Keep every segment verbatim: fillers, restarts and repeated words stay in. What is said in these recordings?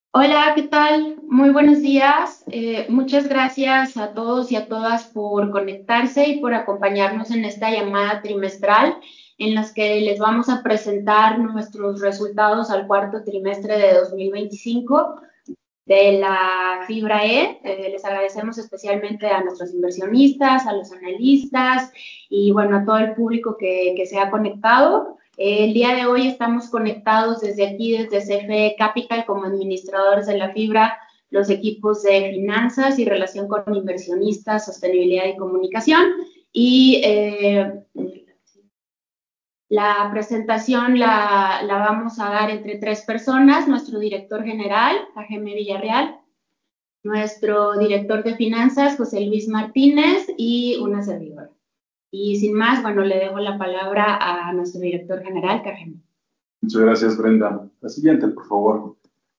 Hola, ¿qué tal? Muy buenos días. Eh, muchas gracias a todos y a todas por conectarse y por acompañarnos en esta llamada trimestral en las que les vamos a presentar nuestros resultados al cuarto trimestre de dos mil veinticinco de la Fibra E. Eh, les agradecemos especialmente a nuestros inversionistas, a los analistas y bueno, a todo el público que, que se ha conectado. Eh, el día de hoy estamos conectados desde aquí, desde C F E Capital, como administradores de la Fibra, los equipos de finanzas y relación con inversionistas, sostenibilidad y comunicación. Y eh, la presentación la, la, vamos a dar entre tres personas, nuestro director general, Jaime Villarreal, nuestro director de finanzas, José Luis Martínez, y una servidora. Y sin más, bueno, le dejo la palabra a nuestro director general, Jaime. Muchas gracias, Brenda. La siguiente, por favor.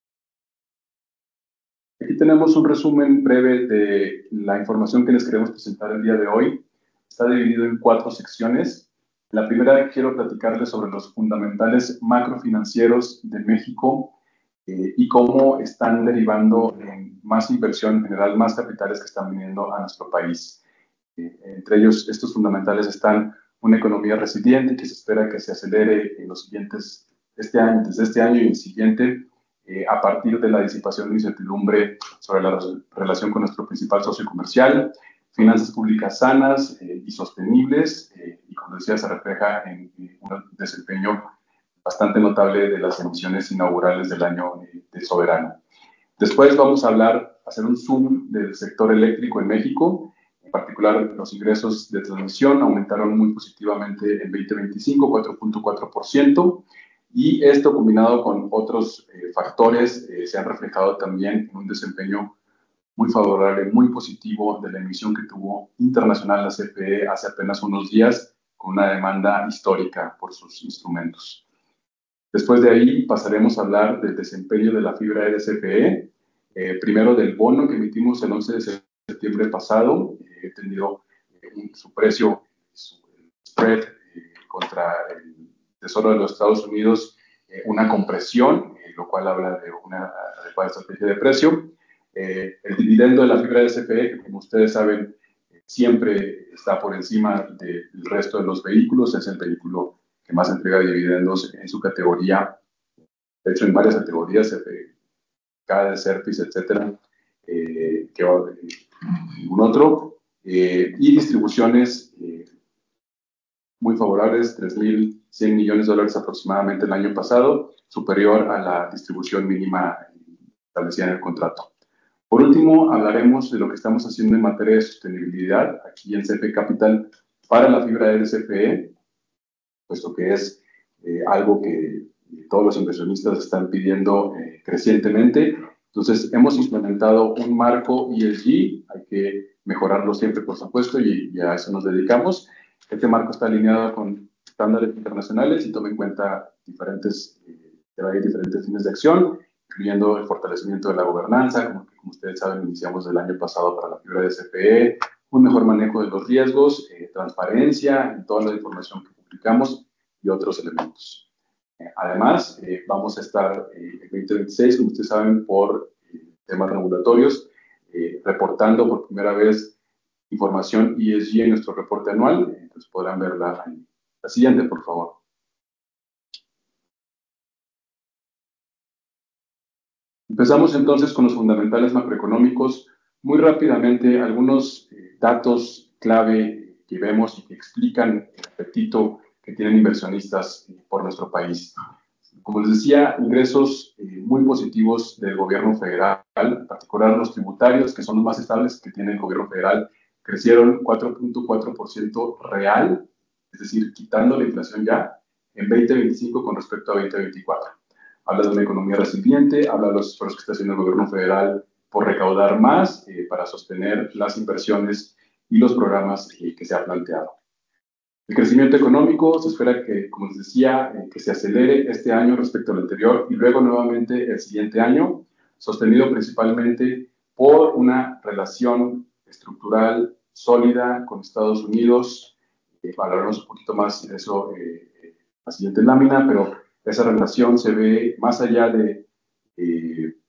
Aquí tenemos un resumen breve de la información que les queremos presentar el día de hoy. Está dividido en cuatro secciones. La primera, quiero platicarles sobre los fundamentales macrofinancieros de México eh, y cómo están derivando en más inversión en general, más capitales que están viniendo a nuestro país. Eh, entre ellos, estos fundamentales están una economía resiliente que se espera que se acelere en los siguientes, este año, desde este año y el siguiente, eh, a partir de la disipación de incertidumbre sobre la relación con nuestro principal socio comercial, finanzas públicas sanas eh, y sostenibles, eh, y como decía, se refleja en, en un desempeño bastante notable de las emisiones inaugurales del año eh, de Soberano. Después vamos a hablar, hacer un zoom del sector eléctrico en México. En particular, los ingresos de transmisión aumentaron muy positivamente en veinte veinticinco, cuatro punto cuatro por ciento, y esto combinado con otros eh, factores eh, se han reflejado también en un desempeño muy favorable, muy positivo de la emisión que tuvo internacional la C F E hace apenas unos días, con una demanda histórica por sus instrumentos. Después de ahí pasaremos a hablar del desempeño de la fibra E de C F E, eh, primero del bono que emitimos el once de septiembre pasado, eh, he tenido eh, un, su precio, su spread eh, contra el Tesoro de los Estados Unidos, eh, una compresión, eh, lo cual habla de una adecuada estrategia de precio. Eh, el dividendo de la fibra de C F E, que como ustedes saben, eh, siempre está por encima del resto de los vehículos, es el vehículo que más entrega dividendos en su categoría, de hecho en varias categorías, eh, cada de Serpis, etcétera, eh, que va un otro, eh, y distribuciones eh, muy favorables, tres mil cien millones de dólares aproximadamente el año pasado, superior a la distribución mínima establecida en el contrato. Por último, hablaremos de lo que estamos haciendo en materia de sostenibilidad aquí en C F E Capital para la fibra de C F E, puesto que es eh, algo que todos los inversionistas están pidiendo eh, crecientemente. Entonces, hemos implementado un marco E S G, hay que mejorarlo siempre, por supuesto, y, y a eso nos dedicamos. Este marco está alineado con estándares internacionales y toma en cuenta diferentes, eh, diferentes fines de acción, incluyendo el fortalecimiento de la gobernanza, como, como ustedes saben, iniciamos el año pasado para la fibra de C F E, un mejor manejo de los riesgos, eh, transparencia en toda la información que publicamos y otros elementos. Eh, además, eh, vamos a estar eh, en veinte veintiséis, como ustedes saben, por eh, temas regulatorios, eh, reportando por primera vez información E S G en nuestro reporte anual. Entonces podrán verla ahí. La siguiente, por favor. Empezamos entonces con los fundamentales macroeconómicos. Muy rápidamente, algunos eh, datos clave que vemos y que explican el apetito que tienen inversionistas eh, por nuestro país. Como les decía, ingresos eh, muy positivos del gobierno federal, en particular los tributarios, que son los más estables que tiene el gobierno federal, crecieron cuatro punto cuatro por ciento real, es decir, quitando la inflación ya, en veinte veinticinco con respecto a veinte veinticuatro. Habla de una economía resiliente, habla de los esfuerzos que está haciendo el gobierno federal por recaudar más eh, para sostener las inversiones y los programas eh, que se ha planteado. El crecimiento económico se espera que, como les decía, eh, que se acelere este año respecto al anterior y luego nuevamente el siguiente año, sostenido principalmente por una relación estructural sólida con Estados Unidos. Eh, hablaremos un poquito más de eso eh, en la siguiente lámina, pero esa relación se ve más allá de eh,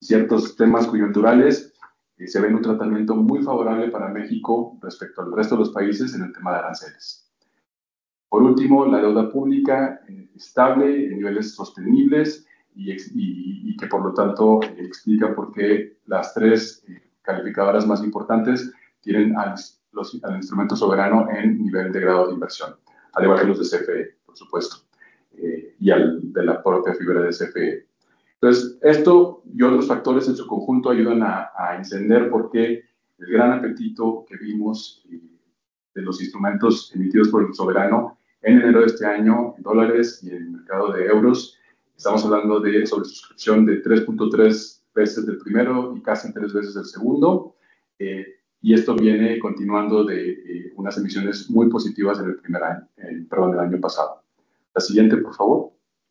ciertos temas coyunturales, eh, se ve un tratamiento muy favorable para México respecto al resto de los países en el tema de aranceles. Por último, la deuda pública eh, estable en niveles sostenibles y, y, y que por lo tanto eh, explica por qué las tres eh, calificadoras más importantes tienen al, los, al instrumento soberano en nivel de grado de inversión, al igual que los de C F E, por supuesto, eh, y al de la propia figura de C F E. Entonces, esto y otros factores en su conjunto ayudan a, a entender por qué el gran apetito que vimos eh, de los instrumentos emitidos por el soberano en enero de este año en dólares y en el mercado de euros. Estamos hablando de sobresuscripción de tres punto tres veces del primero y casi tres veces del segundo. Eh, y esto viene continuando de eh, unas emisiones muy positivas en el primer año, eh, perdón, el año pasado. La siguiente, por favor.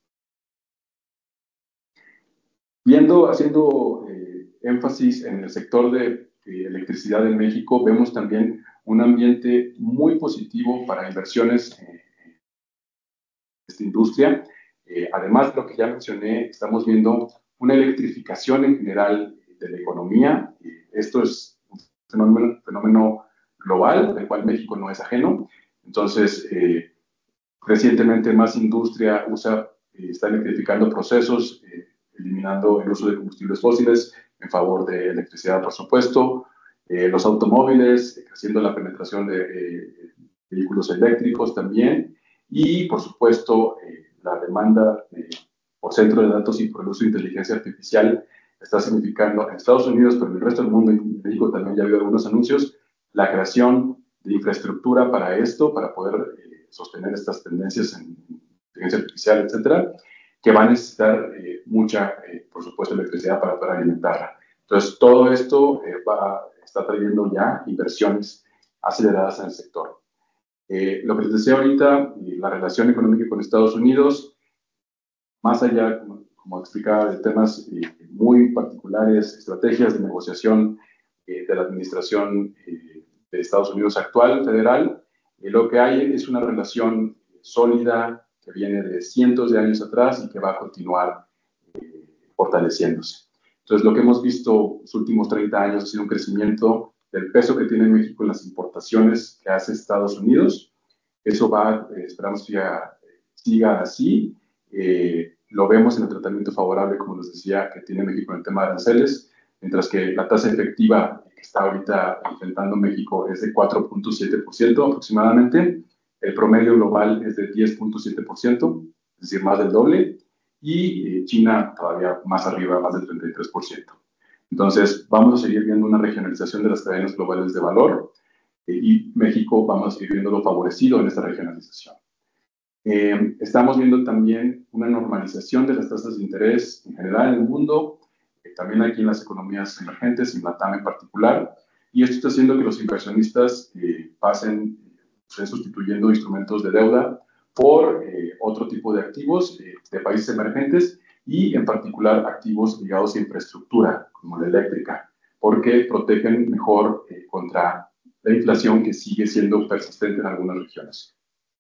Viendo, haciendo eh, énfasis en el sector de eh, electricidad en México, vemos también un ambiente muy positivo para inversiones en esta industria. Eh, además de lo que ya mencioné, estamos viendo una electrificación en general de la economía. Eh, esto es un fenómeno, fenómeno global, del cual México no es ajeno. Entonces, eh, recientemente más industria usa, eh, está electrificando procesos, eh, eliminando el uso de combustibles fósiles en favor de electricidad, por supuesto. Eh, los automóviles, eh, creciendo la penetración de eh, vehículos eléctricos también. Y, por supuesto, eh, la demanda eh, por centro de datos y por el uso de inteligencia artificial está significando en Estados Unidos, pero en el resto del mundo, y en México también ya ha habido algunos anuncios, la creación de infraestructura para esto, para poder eh, sostener estas tendencias en inteligencia artificial, etcétera, que va a necesitar eh, mucha, eh, por supuesto, electricidad para poder alimentarla. Entonces, todo esto eh, va, está trayendo ya inversiones aceleradas en el sector. Eh, lo que les decía ahorita, eh, la relación económica con Estados Unidos, más allá, como, como explicaba, de temas eh, muy particulares, estrategias de negociación eh, de la administración eh, de Estados Unidos actual, federal, eh, lo que hay es una relación sólida que viene de cientos de años atrás y que va a continuar eh, fortaleciéndose. Entonces, lo que hemos visto los últimos treinta años ha sido un crecimiento del peso que tiene México en las importaciones que hace Estados Unidos. Eso va, eh, esperamos que ya siga así. Eh, lo vemos en el tratamiento favorable, como les decía, que tiene México en el tema de aranceles, mientras que la tasa efectiva que está ahorita enfrentando México es de cuatro punto siete por ciento aproximadamente. El promedio global es de diez punto siete por ciento, es decir, más del doble, y eh, China todavía más arriba, más del treinta y tres por ciento. Entonces, vamos a seguir viendo una regionalización de las cadenas globales de valor eh, y México vamos a seguir viéndolo favorecido en esta regionalización. Eh, estamos viendo también una normalización de las tasas de interés en general en el mundo, eh, también aquí en las economías emergentes, en LATAM en particular, y esto está haciendo que los inversionistas eh, pasen, estén sustituyendo instrumentos de deuda por eh, otro tipo de activos eh, de países emergentes y en particular activos ligados a infraestructura, como la eléctrica, porque protegen mejor eh, contra la inflación que sigue siendo persistente en algunas regiones.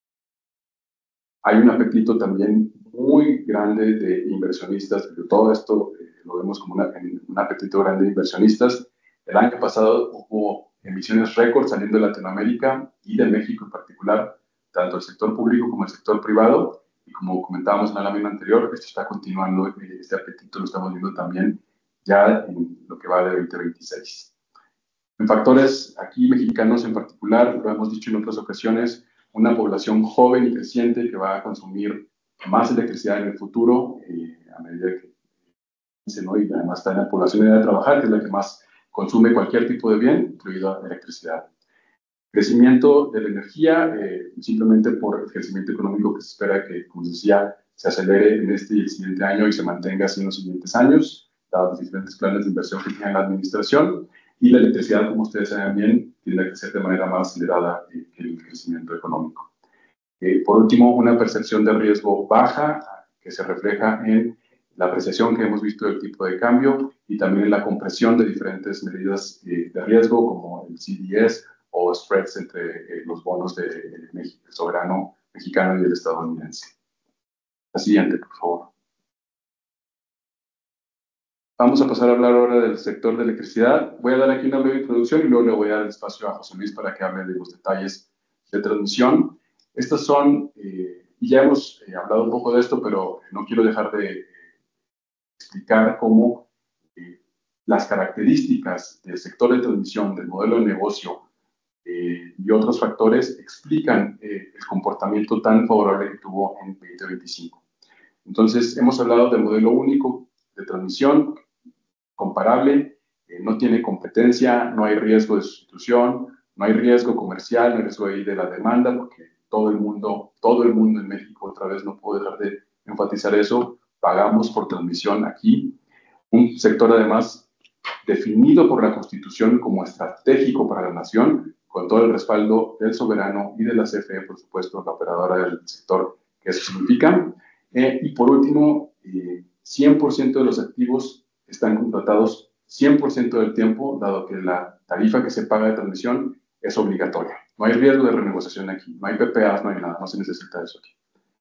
Hay un apetito también muy grande de inversionistas, pero todo esto eh, lo vemos como una, un apetito grande de inversionistas. El año pasado hubo emisiones récord saliendo de Latinoamérica y de México en particular, tanto el sector público como el sector privado. Y como comentábamos en la lámina anterior, esto está continuando, eh, este apetito lo estamos viendo también ya en lo que va de veinte veintiséis. En factores aquí mexicanos en particular, lo hemos dicho en otras ocasiones, una población joven y creciente que va a consumir más electricidad en el futuro eh, a medida que ¿no? Y además está en la población de trabajar, que es la que más consume cualquier tipo de bien, incluida electricidad. Crecimiento de la energía, eh, simplemente por el crecimiento económico que se espera que, como decía, se acelere en este y el siguiente año y se mantenga así en los siguientes años, dados los diferentes planes de inversión que tiene la administración. Y la electricidad, como ustedes saben bien, tiende a crecer de manera más acelerada que el crecimiento económico. Eh, por último, una percepción de riesgo baja que se refleja en la apreciación que hemos visto del tipo de cambio y también en la compresión de diferentes medidas eh, de riesgo como el C D S o spreads entre eh, los bonos de, de México, el soberano mexicano y el estadounidense. La siguiente, por favor. Vamos a pasar a hablar ahora del sector de electricidad. Voy a dar aquí una breve introducción y luego le voy a dar el espacio a José Luis para que hable de los detalles de transmisión. Estas son, eh, y ya hemos eh, hablado un poco de esto, pero no quiero dejar de eh, explicar cómo eh, las características del sector de transmisión, del modelo de negocio eh, y otros factores explican eh, el comportamiento tan favorable que tuvo en veinte veinticinco. Entonces, hemos hablado del modelo único de transmisión, comparable, eh, no tiene competencia, no hay riesgo de sustitución, no hay riesgo comercial, no hay riesgo ahí de la demanda, porque todo el mundo, todo el mundo en México, otra vez no puedo dejar de enfatizar eso, pagamos por transmisión aquí. Un sector además definido por la Constitución como estratégico para la nación, con todo el respaldo del soberano y de la C F E, por supuesto, la operadora del sector que eso significa. Eh, y por último, eh, cien por ciento de los activos están contratados cien por ciento del tiempo, dado que la tarifa que se paga de transmisión es obligatoria. No hay riesgo de renegociación aquí, no hay P P As, no hay nada, no se necesita eso aquí.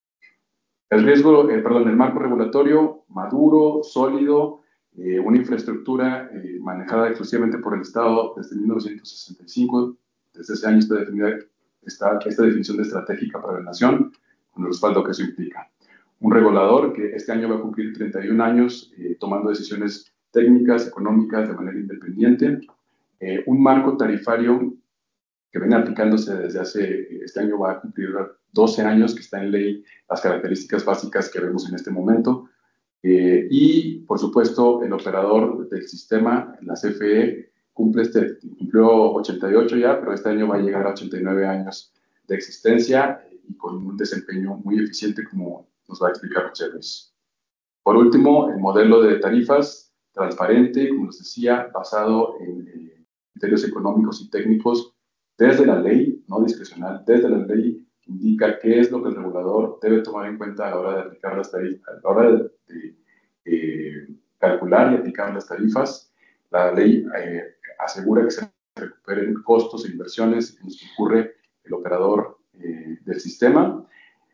El riesgo, eh, perdón, el marco regulatorio maduro, sólido, eh, una infraestructura eh, manejada exclusivamente por el Estado desde mil novecientos sesenta y cinco. Desde ese año está definida esta, esta definición de estratégica para la nación, con el respaldo que eso implica. Un regulador que este año va a cumplir treinta y un años eh, tomando decisiones técnicas, económicas de manera independiente. Eh, un marco tarifario que viene aplicándose desde hace, este año va a cumplir doce años, que está en ley las características básicas que vemos en este momento. Eh, y, por supuesto, el operador del sistema, la C F E, cumple este, cumplió ochenta y ocho ya, pero este año va a llegar a ochenta y nueve años de existencia eh, y con un desempeño muy eficiente, como nos va a explicar José Luis. Por último, el modelo de tarifas transparente, como les decía, basado en eh, criterios económicos y técnicos desde la ley, no discrecional, desde la ley que indica qué es lo que el regulador debe tomar en cuenta a la hora de aplicar las tarifas, a la hora de, de eh, calcular y aplicar las tarifas. La ley eh, asegura que se recuperen costos e inversiones en los que incurre el operador eh, del sistema.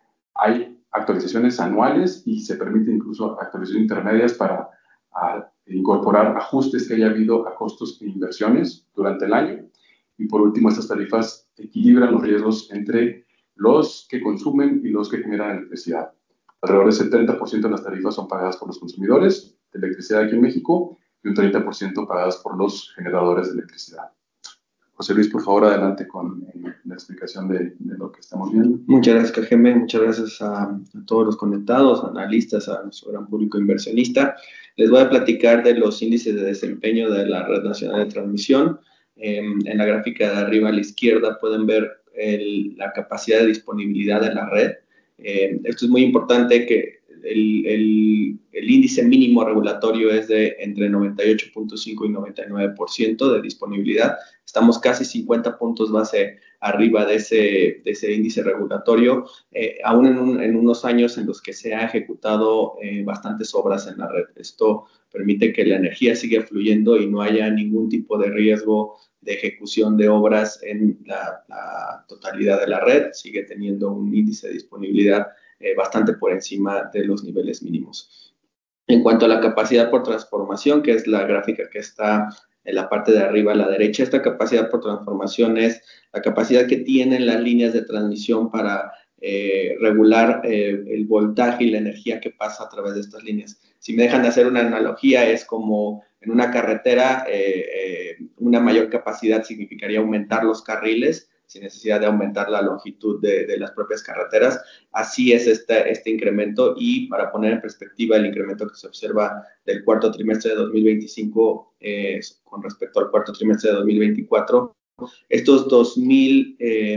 Hay actualizaciones anuales y se permite incluso actualizaciones intermedias para a, incorporar ajustes que haya habido a costos e inversiones durante el año. Y por último, estas tarifas equilibran los riesgos entre los que consumen y los que generan electricidad. Alrededor del setenta por ciento de las tarifas son pagadas por los consumidores de electricidad aquí en México y un treinta por ciento pagadas por los generadores de electricidad. José Luis, por favor, adelante con eh, la explicación de, de, lo que estamos viendo. Muchas gracias, Cajeme. Muchas gracias a, a todos los conectados, analistas, a nuestro gran público inversionista. Les voy a platicar de los índices de desempeño de la Red Nacional de Transmisión. Eh, en la gráfica de arriba a la izquierda pueden ver el, la capacidad de disponibilidad de la red. Eh, esto es muy importante que el, el, el índice mínimo regulatorio es de entre noventa y ocho punto cinco y noventa y nueve por ciento de disponibilidad. Estamos casi cincuenta puntos base arriba de ese, de ese índice regulatorio, eh, aún en, un, en, unos años en los que se han ejecutado eh, bastantes obras en la red. Esto permite que la energía siga fluyendo y no haya ningún tipo de riesgo de ejecución de obras en la, la totalidad de la red. Sigue teniendo un índice de disponibilidad eh, bastante por encima de los niveles mínimos. En cuanto a la capacidad por transformación, que es la gráfica que está en la parte de arriba a la derecha, esta capacidad por transformación es la capacidad que tienen las líneas de transmisión para eh, regular eh, el voltaje y la energía que pasa a través de estas líneas. Si me dejan de hacer una analogía, es como en una carretera, eh, eh, una mayor capacidad significaría aumentar los carriles sin necesidad de aumentar la longitud de, de las propias carreteras. Así es este, este incremento, y para poner en perspectiva el incremento que se observa del cuarto trimestre de dos mil veinticinco eh, con respecto al cuarto trimestre de dos mil veinticuatro, estos dos mil eh,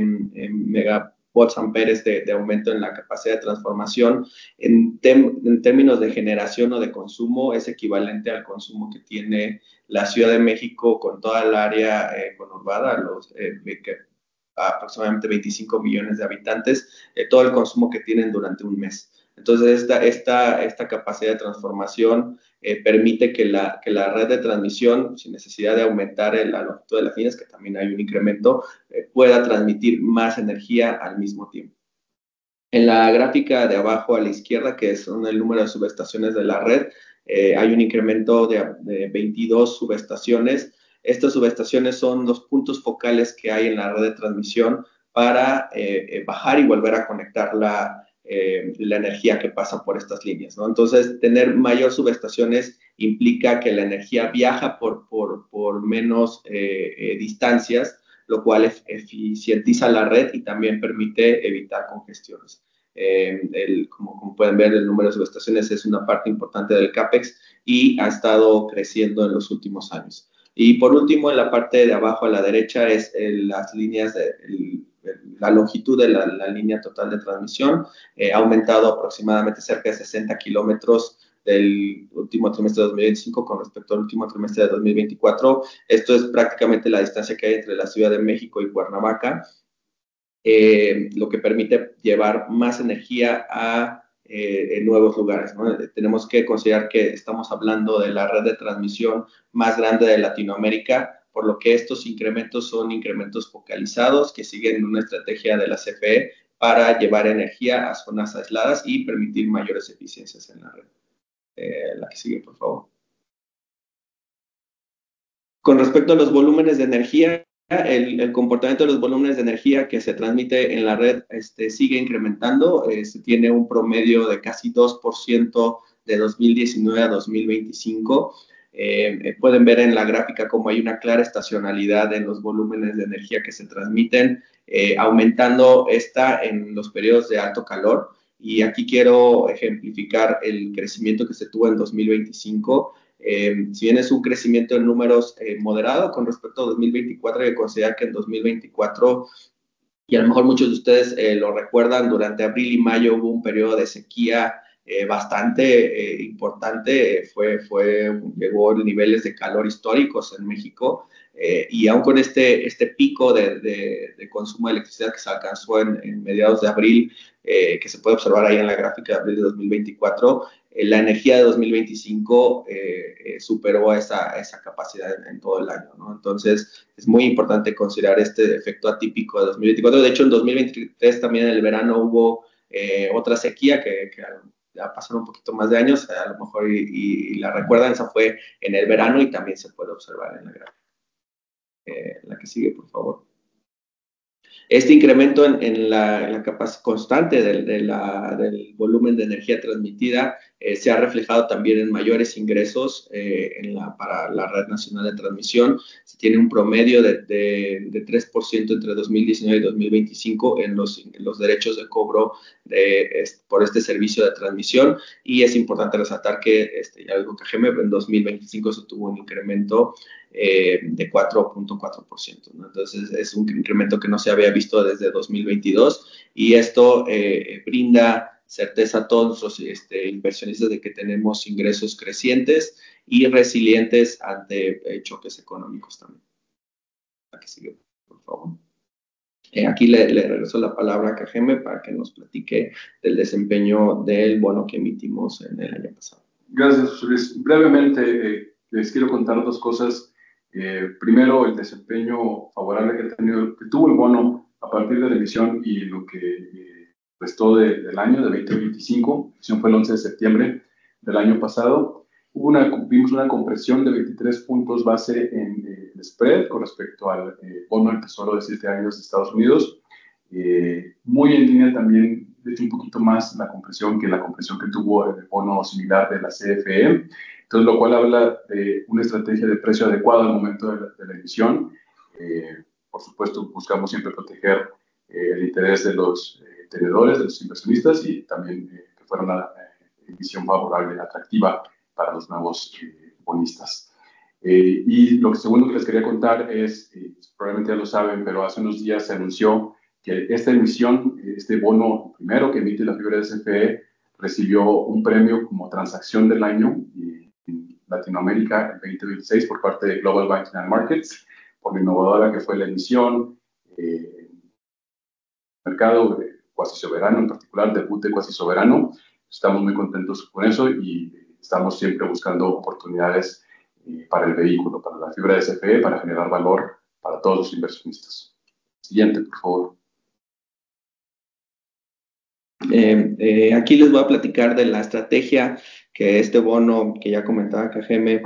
megavolts amperes de, de aumento en la capacidad de transformación en, tem, en términos de generación o de consumo es equivalente al consumo que tiene la Ciudad de México con toda el área eh, conurbada, los eh, que aproximadamente veinticinco millones de habitantes, eh, todo el consumo que tienen durante un mes. Entonces, esta, esta, esta capacidad de transformación eh, permite que la, que la red de transmisión, sin necesidad de aumentar el, la longitud de las líneas, que también hay un incremento, eh, pueda transmitir más energía al mismo tiempo. En la gráfica de abajo a la izquierda, que son el número de subestaciones de la red, eh, hay un incremento de, de veintidós subestaciones. Estas subestaciones son los puntos focales que hay en la red de transmisión para eh, bajar y volver a conectar la, eh, la energía que pasa por estas líneas, ¿no? Entonces, tener mayor subestaciones implica que la energía viaja por, por, por menos eh, eh, distancias, lo cual eficientiza la red y también permite evitar congestiones. Eh, el, como, como pueden ver, el número de subestaciones es una parte importante del CAPEX y ha estado creciendo en los últimos años. Y por último, en la parte de abajo a la derecha es el, las líneas, de, el, la longitud de la, la línea total de transmisión. Eh, ha aumentado aproximadamente cerca de sesenta kilómetros del último trimestre de dos mil veinticinco con respecto al último trimestre de dos mil veinticuatro. Esto es prácticamente la distancia que hay entre la Ciudad de México y Cuernavaca, eh, lo que permite llevar más energía a eh, en nuevos lugares, ¿no? Tenemos que considerar que estamos hablando de la red de transmisión más grande de Latinoamérica, por lo que estos incrementos son incrementos focalizados que siguen una estrategia de la C F E para llevar energía a zonas aisladas y permitir mayores eficiencias en la red. Eh, la que sigue, por favor. Con respecto a los volúmenes de energía, el, el comportamiento de los volúmenes de energía que se transmite en la red este, sigue incrementando. Eh, se tiene un promedio de casi dos por ciento de dos mil diecinueve a dos mil veinticinco. Eh, pueden ver en la gráfica cómo hay una clara estacionalidad en los volúmenes de energía que se transmiten, eh, aumentando esta en los periodos de alto calor. Y aquí quiero ejemplificar el crecimiento que se tuvo en dos mil veinticinco. Eh, si bien es un crecimiento en números eh, moderado con respecto a dos mil veinticuatro, hay que considerar que en dos mil veinticuatro, y a lo mejor muchos de ustedes eh, lo recuerdan, durante abril y mayo hubo un periodo de sequía eh, bastante eh, importante, fue, fue, llegó a niveles de calor históricos en México, eh, y aún con este, este pico de, de, de consumo de electricidad que se alcanzó en, en mediados de abril, eh, que se puede observar ahí en la gráfica de abril de dos mil veinticuatro, eh, la energía de dos mil veinticinco eh, eh, superó esa, esa capacidad en, en todo el año, ¿no? Entonces, es muy importante considerar este efecto atípico de dos mil veinticuatro. De hecho, en dos mil veintitrés también en el verano hubo eh, otra sequía que, que ya pasaron un poquito más de años, a lo mejor y, y, y la recuerdan, esa fue en el verano y también se puede observar en la gráfica. Eh, la que sigue, por favor. Este incremento en, en la, en la capacidad constante del, de la, del volumen de energía transmitida eh, se ha reflejado también en mayores ingresos eh, en la, para la Red Nacional de Transmisión. Se tiene un promedio de, de, de tres por ciento entre dos mil diecinueve y dos mil veinticinco en los, en los derechos de cobro de, es, por este servicio de transmisión, y es importante resaltar que, este, ya digo que G M en dos mil veinticinco se tuvo un incremento Eh, de cuatro punto cuatro por ciento, ¿no? Entonces es un incremento que no se había visto desde dos mil veintidós, y esto eh, brinda certeza a todos los este, inversionistas de que tenemos ingresos crecientes y resilientes ante eh, choques económicos también. Aquí sigue, por favor. Eh, aquí le, le regreso la palabra a Kageme para que nos platique del desempeño del bono que emitimos en el año pasado. Gracias, José Luis. Brevemente, eh, les quiero contar dos cosas. Eh, primero, el desempeño favorable que, ha tenido, que tuvo el bono a partir de la emisión y lo que eh, restó de, del año de veinte veinticinco. La emisión fue el once de septiembre del año pasado. Hubo una, vimos una compresión de veintitrés puntos base en eh, el spread con respecto al eh, bono del Tesoro de siete años de Estados Unidos. Eh, muy en línea también, de hecho un poquito más la compresión que la compresión que tuvo el bono similar de la C F E. Entonces, lo cual habla de una estrategia de precio adecuada al momento de la, de la emisión. Eh, por supuesto, buscamos siempre proteger eh, el interés de los eh, tenedores, de los inversionistas, y también eh, que fuera una eh, emisión favorable, atractiva para los nuevos eh, bonistas. Eh, y lo segundo que les quería contar es, eh, probablemente ya lo saben, pero hace unos días se anunció que esta emisión, este bono primero que emite la fibra de C F E, recibió un premio como transacción del año en Latinoamérica en veinte veintiséis por parte de Global Banking and Markets, por lo innovadora que fue la emisión, eh, mercado de cuasi soberano, en particular debut de cuasi soberano. Estamos muy contentos con eso y estamos siempre buscando oportunidades eh, para el vehículo, para la fibra de C F E, para generar valor para todos los inversionistas. Siguiente, por favor. Eh, eh, aquí les voy a platicar de la estrategia que este bono, que ya comentaba Cajeme,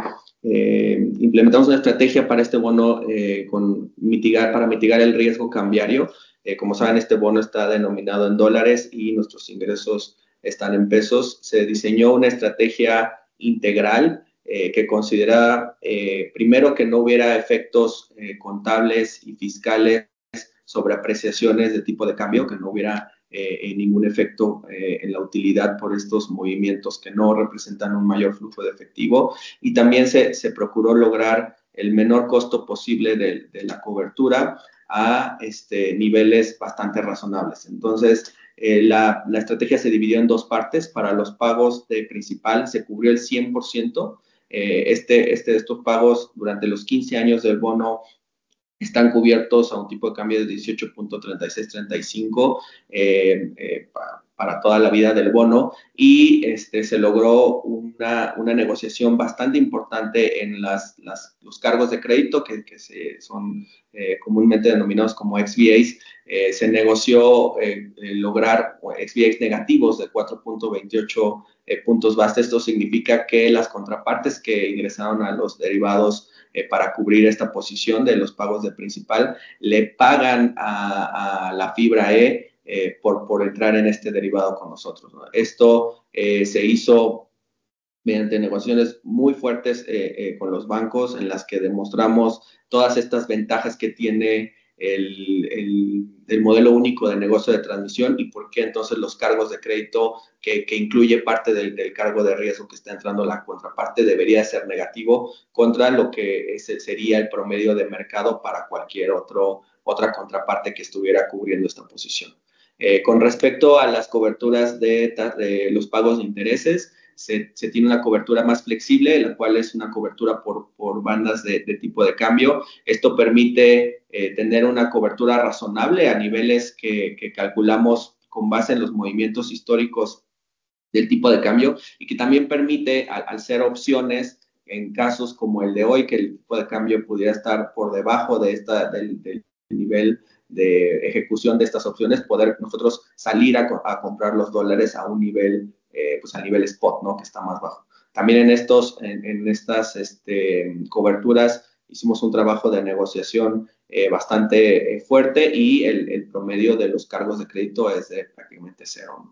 eh, implementamos una estrategia para este bono eh, con mitigar, para mitigar el riesgo cambiario. Eh, como saben, este bono está denominado en dólares y nuestros ingresos están en pesos. Se diseñó una estrategia integral eh, que considera, eh, primero, que no hubiera efectos eh, contables y fiscales sobre apreciaciones de tipo de cambio, que no hubiera eh, ningún efecto eh, en la utilidad por estos movimientos que no representan un mayor flujo de efectivo. Y también se, se procuró lograr el menor costo posible de, de la cobertura a este, niveles bastante razonables. Entonces, eh, la, la estrategia se dividió en dos partes. Para los pagos de principal se cubrió el cien por ciento. Eh, este, este, estos pagos durante los quince años del bono están cubiertos a un tipo de cambio de dieciocho punto treinta y seis treinta y cinco eh, eh, para, para toda la vida del bono, y este, se logró una, una negociación bastante importante en las, las, los cargos de crédito que, que se, son eh, comúnmente denominados como X V As. Eh, se negoció eh, eh, lograr X V As negativos de cuatro punto veintiocho eh, puntos base. Esto significa que las contrapartes que ingresaron a los derivados Eh, para cubrir esta posición de los pagos de principal, le pagan a, a la fibra E eh, por, por entrar en este derivado con nosotros, ¿no? Esto eh, se hizo mediante negociaciones muy fuertes eh, eh, con los bancos, en las que demostramos todas estas ventajas que tiene el, el, el modelo único de negocio de transmisión, y por qué entonces los cargos de crédito que, que incluye parte del, del cargo de riesgo que está entrando la contraparte debería ser negativo contra lo que ese sería el promedio de mercado para cualquier otro, otra contraparte que estuviera cubriendo esta posición. Eh, con respecto a las coberturas de, de los pagos de intereses, Se, se, tiene una cobertura más flexible, la cual es una cobertura por, por bandas de, de, tipo de cambio. Esto permite eh, tener una cobertura razonable a niveles que, que calculamos con base en los movimientos históricos del tipo de cambio, y que también permite, al, al ser opciones, en casos como el de hoy, que el tipo de cambio pudiera estar por debajo de esta, del, del nivel de ejecución de estas opciones, poder nosotros salir a, a comprar los dólares a un nivel, eh, pues a nivel spot, ¿no? Que está más bajo. También en, estos, en, en estas este, coberturas hicimos un trabajo de negociación eh, bastante eh, fuerte, y el, el promedio de los cargos de crédito es de prácticamente cero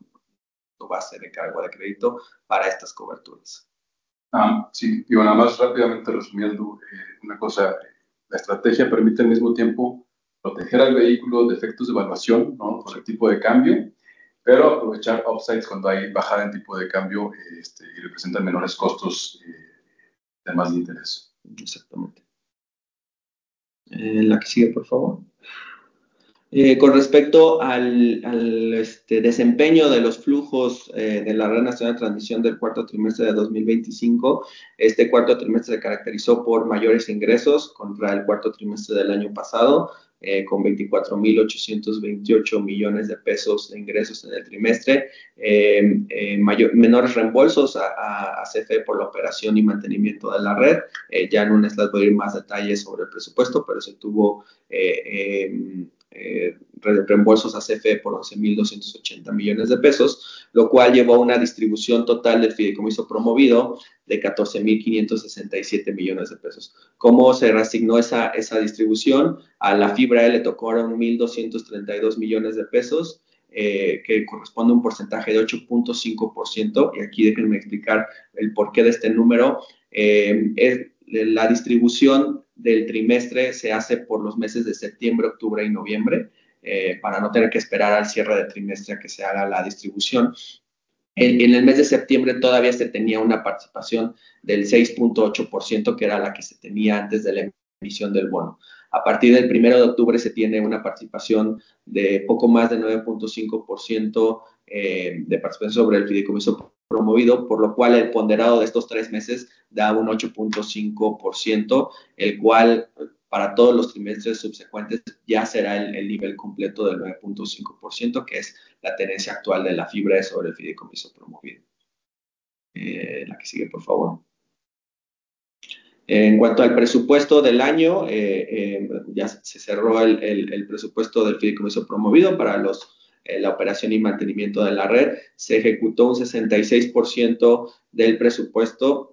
base de cargo de crédito para estas coberturas. Ah, sí, y nada más rápidamente resumiendo, eh, una cosa, la estrategia permite al mismo tiempo proteger al vehículo de efectos de evaluación, ¿no? Por el tipo de cambio, pero aprovechar upsides cuando hay bajada en tipo de cambio eh, este, y representan menores costos eh, además de interés. Exactamente. Eh, la que sigue, por favor. Eh, con respecto al, al este, desempeño de los flujos eh, de la Red Nacional de Transmisión del cuarto trimestre de dos mil veinticinco, este cuarto trimestre se caracterizó por mayores ingresos contra el cuarto trimestre del año pasado, eh, con veinticuatro mil ochocientos veintiocho millones de pesos de ingresos en el trimestre, eh, eh, mayor, menores reembolsos a, a, a C F E por la operación y mantenimiento de la red. Eh, ya en un slide voy a ir más detalles sobre el presupuesto, pero se tuvo eh, eh, Eh, reembolsos a C F E por once mil doscientos ochenta millones de pesos, lo cual llevó a una distribución total del fideicomiso promovido de catorce mil quinientos sesenta y siete millones de pesos. ¿Cómo se reasignó esa, esa distribución? A la fibra E le tocaron mil doscientos treinta y dos millones de pesos, eh, que corresponde a un porcentaje de ocho punto cinco por ciento, y aquí déjenme explicar el porqué de este número. Eh, es, la distribución del trimestre se hace por los meses de septiembre, octubre y noviembre, eh, para no tener que esperar al cierre del trimestre a que se haga la distribución. En, en el mes de septiembre todavía se tenía una participación del seis punto ocho por ciento, que era la que se tenía antes de la emisión del bono. A partir del primero de octubre se tiene una participación de poco más de nueve punto cinco por ciento eh, de participación sobre el fideicomiso promovido, por lo cual el ponderado de estos tres meses da un ocho punto cinco por ciento, el cual para todos los trimestres subsecuentes ya será el, el nivel completo del nueve punto cinco por ciento, que es la tenencia actual de la fibra sobre el fideicomiso promovido. Eh, la que sigue, por favor. En cuanto al presupuesto del año, eh, eh, ya se cerró el, el, el presupuesto del fideicomiso promovido para los eh, la operación y mantenimiento de la red. Se ejecutó un sesenta y seis por ciento del presupuesto.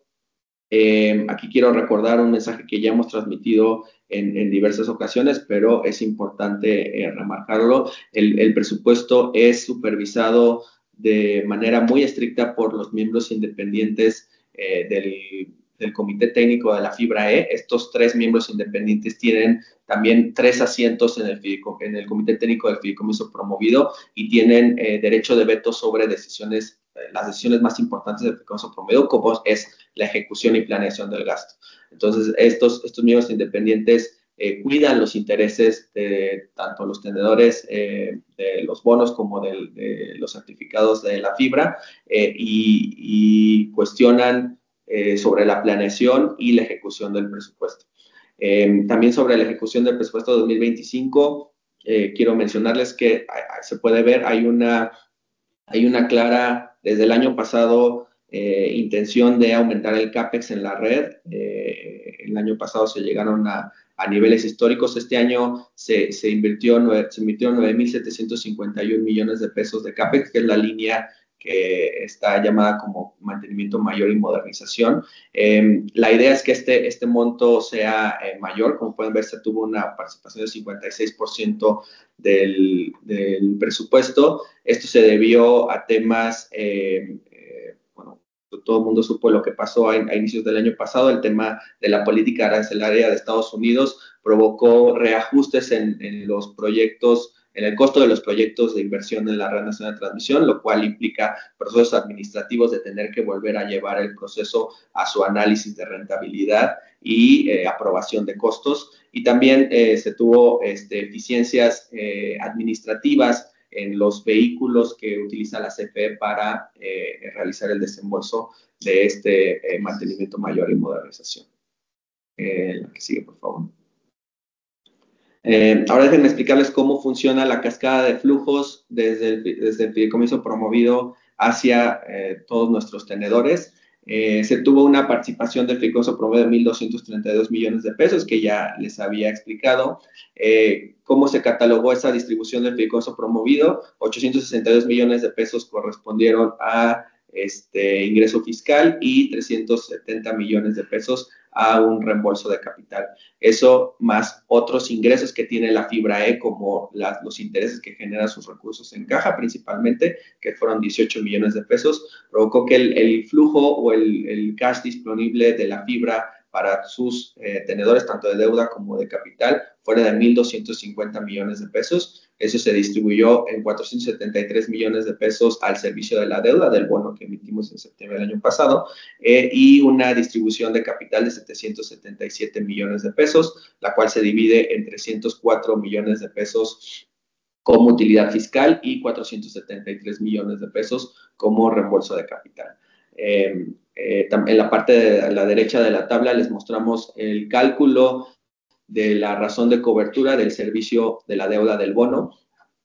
Eh, aquí quiero recordar un mensaje que ya hemos transmitido en, en diversas ocasiones, pero es importante eh, remarcarlo. El, el presupuesto es supervisado de manera muy estricta por los miembros independientes eh, del, del Comité Técnico de la Fibra E. Estos tres miembros independientes tienen también tres asientos en el, en el Comité Técnico del Fideicomiso promovido y tienen eh, derecho de veto sobre decisiones, las decisiones más importantes del fideicomiso promovido, como es la ejecución y planeación del gasto. Entonces, estos, estos miembros independientes eh, cuidan los intereses de tanto los tenedores eh, de los bonos como de, de los certificados de la fibra eh, y, y cuestionan eh, sobre la planeación y la ejecución del presupuesto. Eh, también sobre la ejecución del presupuesto dos mil veinticinco, eh, quiero mencionarles que se puede ver, hay una, hay una clara, desde el año pasado, eh, intención de aumentar el CAPEX en la red. Eh, el año pasado se llegaron a, a niveles históricos. Este año se, se invirtió, se invirtió nueve mil setecientos cincuenta y un millones de pesos de CAPEX, que es la línea que está llamada como mantenimiento mayor y modernización. Eh, la idea es que este, este monto sea eh, mayor. Como pueden ver, se tuvo una participación del cincuenta y seis por ciento del, del presupuesto. Esto se debió a temas, eh, eh, bueno, todo el mundo supo lo que pasó a, a inicios del año pasado. El tema de la política arancelaria de Estados Unidos provocó reajustes en, en los proyectos, en el costo de los proyectos de inversión en la Red Nacional de Transmisión, lo cual implica procesos administrativos de tener que volver a llevar el proceso a su análisis de rentabilidad y eh, aprobación de costos. Y también eh, se tuvo este, eficiencias eh, administrativas en los vehículos que utiliza la C F E para eh, realizar el desembolso de este eh, mantenimiento mayor y modernización. Eh, la que sigue, por favor. Eh, ahora déjenme explicarles cómo funciona la cascada de flujos desde el, desde el fideicomiso promovido hacia eh, todos nuestros tenedores. Eh, se tuvo una participación del fideicomiso promovido de mil doscientos treinta y dos millones de pesos, que ya les había explicado. Eh, ¿Cómo se catalogó esa distribución del fideicomiso promovido? ochocientos sesenta y dos millones de pesos correspondieron a este ingreso fiscal y trescientos setenta millones de pesos a un reembolso de capital. Eso más otros ingresos que tiene la fibra E, como las, los intereses que generan sus recursos en caja principalmente, que fueron dieciocho millones de pesos, provocó que el, el flujo o el, el cash disponible de la fibra para sus eh, tenedores, tanto de deuda como de capital, fuera de mil doscientos cincuenta millones de pesos. Eso se distribuyó en cuatrocientos setenta y tres millones de pesos al servicio de la deuda del bono que emitimos en septiembre del año pasado eh, y una distribución de capital de setecientos setenta y siete millones de pesos, la cual se divide en trescientos cuatro millones de pesos como utilidad fiscal y cuatrocientos setenta y tres millones de pesos como reembolso de capital. Eh, eh, en la parte de la derecha de la tabla les mostramos el cálculo de la razón de cobertura del servicio de la deuda del bono.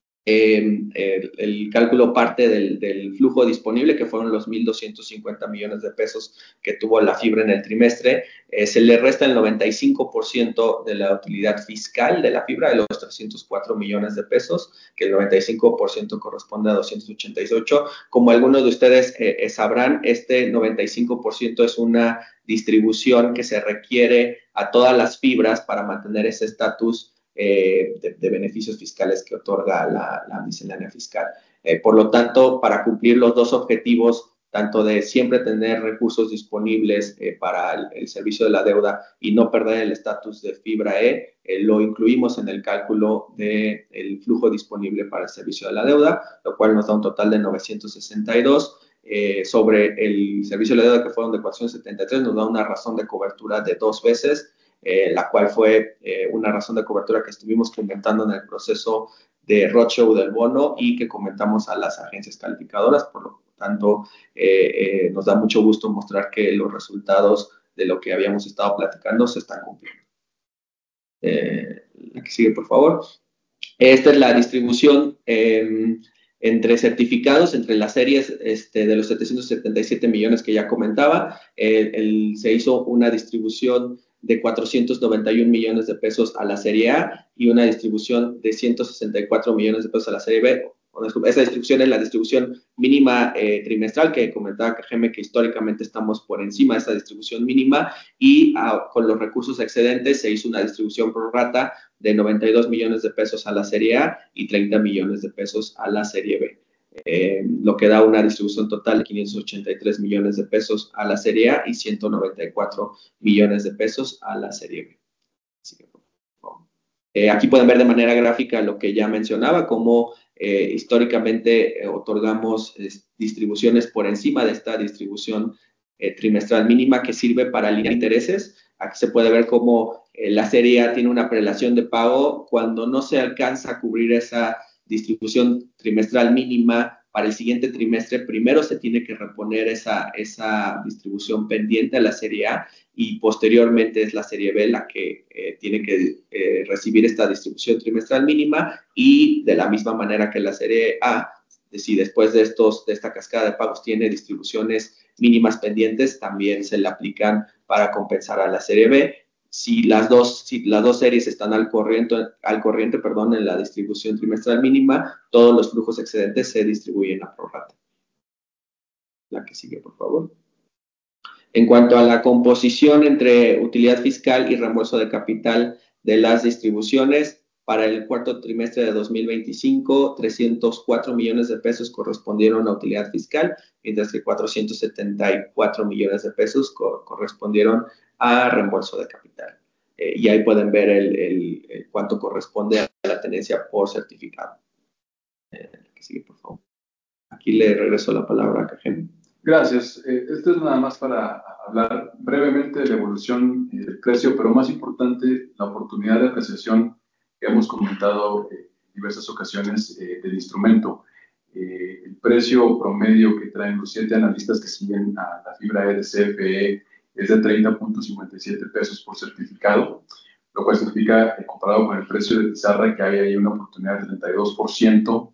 Eh, el, el cálculo parte del, del flujo disponible, que fueron los mil doscientos cincuenta millones de pesos que tuvo la fibra en el trimestre. Eh, se le resta el noventa y cinco por ciento de la utilidad fiscal de la fibra, de los trescientos cuatro millones de pesos, que el noventa y cinco por ciento corresponde a doscientos ochenta y ocho. Como algunos de ustedes eh, sabrán, este noventa y cinco por ciento es una distribución que se requiere a todas las fibras para mantener ese estatus Eh, de, de beneficios fiscales que otorga la, la miscelánea fiscal. Eh, por lo tanto, para cumplir los dos objetivos, tanto de siempre tener recursos disponibles eh, para el, el servicio de la deuda y no perder el estatus de fibra E, eh, lo incluimos en el cálculo del de flujo disponible para el servicio de la deuda, lo cual nos da un total de novecientos sesenta y dos. Eh, sobre el servicio de la deuda, que fueron de cuatrocientos setenta y tres, nos da una razón de cobertura de dos veces, Eh, la cual fue eh, una razón de cobertura que estuvimos comentando en el proceso de roadshow del bono y que comentamos a las agencias calificadoras. Por lo tanto, eh, eh, nos da mucho gusto mostrar que los resultados de lo que habíamos estado platicando se están cumpliendo. Eh, la que sigue, por favor. Esta es la distribución eh, entre certificados, entre las series este, de los setecientos setenta y siete millones que ya comentaba. Eh, el, se hizo una distribución de cuatrocientos noventa y un millones de pesos a la serie A y una distribución de ciento sesenta y cuatro millones de pesos a la serie B. esa distribución es la distribución mínima eh, trimestral, que comentaba Cajeme que históricamente estamos por encima de esa distribución mínima, y ah, con los recursos excedentes se hizo una distribución pro rata de noventa y dos millones de pesos a la serie A y treinta millones de pesos a la serie B. Eh, lo que da una distribución total de quinientos ochenta y tres millones de pesos a la serie A y ciento noventa y cuatro millones de pesos a la serie B. Así que, eh, aquí pueden ver de manera gráfica lo que ya mencionaba, cómo eh, históricamente eh, otorgamos eh, distribuciones por encima de esta distribución eh, trimestral mínima que sirve para alinear intereses. Aquí se puede ver cómo eh, la serie A tiene una prelación de pago cuando no se alcanza a cubrir esa distribución trimestral mínima para el siguiente trimestre. Primero se tiene que reponer esa, esa distribución pendiente a la serie A y posteriormente es la serie B la que eh, tiene que eh, recibir esta distribución trimestral mínima, y de la misma manera que la serie A, si después de, estos, de esta cascada de pagos tiene distribuciones mínimas pendientes, también se le aplican para compensar a la serie B. Si las dos, si las dos series están al corriente, al corriente perdón, en la distribución trimestral mínima, todos los flujos excedentes se distribuyen a prorrata. La que sigue, por favor. En cuanto a la composición entre utilidad fiscal y reembolso de capital de las distribuciones, para el cuarto trimestre de dos mil veinticinco, trescientos cuatro millones de pesos correspondieron a utilidad fiscal, mientras que cuatrocientos setenta y cuatro millones de pesos co correspondieron a reembolso de capital. Eh, y ahí pueden ver el, el, el cuánto corresponde a la tenencia por certificado. Eh, que sigue, por favor. Aquí le regreso la palabra a Cajeme. Gracias. Eh, esto es nada más para hablar brevemente de la evolución y del precio, pero más importante, la oportunidad de apreciación que hemos comentado en diversas ocasiones eh, del instrumento. Eh, el precio promedio que traen los siete analistas que siguen a la fibra E de C F E es de treinta punto cincuenta y siete pesos por certificado, lo cual significa, eh, comparado con el precio de pizarra, que hay ahí una oportunidad de treinta y dos por ciento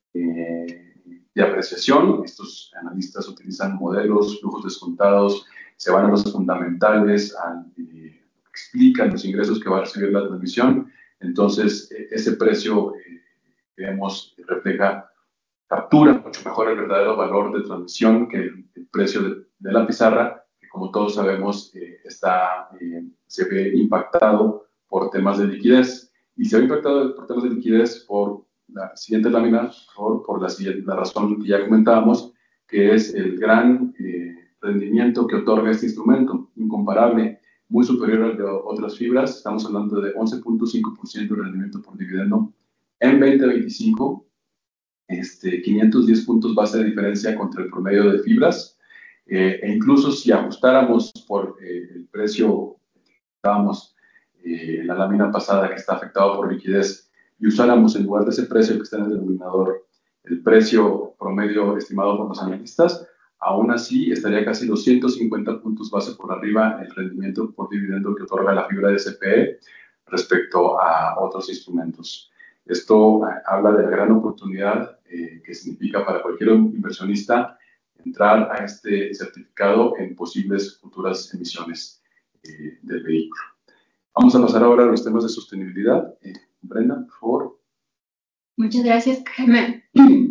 eh, de apreciación. Estos analistas utilizan modelos, flujos descontados, se van a los fundamentales, a, eh, explican los ingresos que va a recibir la transmisión. Entonces, eh, ese precio eh, que vemos refleja, captura mucho mejor el verdadero valor de transmisión que el, el precio de, de la pizarra, que como todos sabemos eh, está, eh, se ve impactado por temas de liquidez. Y se ve impactado por temas de liquidez por la siguiente lámina, por, por la, siguiente, la razón que ya comentábamos, que es el gran eh, rendimiento que otorga este instrumento, incomparable, muy superior al de otras fibras. Estamos hablando de once punto cinco por ciento de rendimiento por dividendo en veinte veinticinco, este, quinientos diez puntos base de diferencia contra el promedio de fibras, eh, e incluso si ajustáramos por eh, el precio que estábamos eh, en la lámina pasada, que está afectado por liquidez, y usáramos en lugar de ese precio que está en el denominador el precio promedio estimado por los analistas, aún así estaría casi doscientos cincuenta puntos base por arriba el rendimiento por dividendo que otorga la fibra de C F E respecto a otros instrumentos. Esto habla de la gran oportunidad eh, que significa para cualquier inversionista entrar a este certificado en posibles futuras emisiones eh, del vehículo. Vamos a pasar ahora a los temas de sostenibilidad. Eh, Brenda, por favor. Muchas gracias, Jaime.